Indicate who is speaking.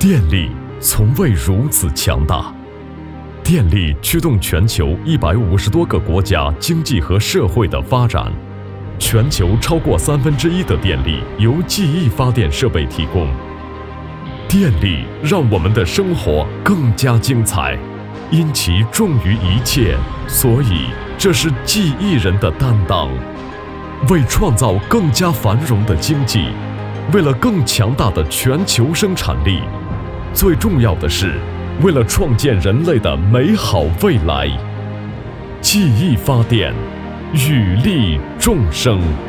Speaker 1: 电力从未如此强大，电力驱动全球150多个国家经济和社会的发展。全球超过1/3的电力由记忆发电设备提供。电力让我们的生活更加精彩，因其重于一切，所以这是记忆人的担当。为创造更加繁荣的经济，为了更强大的全球生产力，最重要的是为了创建人类的美好未来。记忆发电，砥砺众生。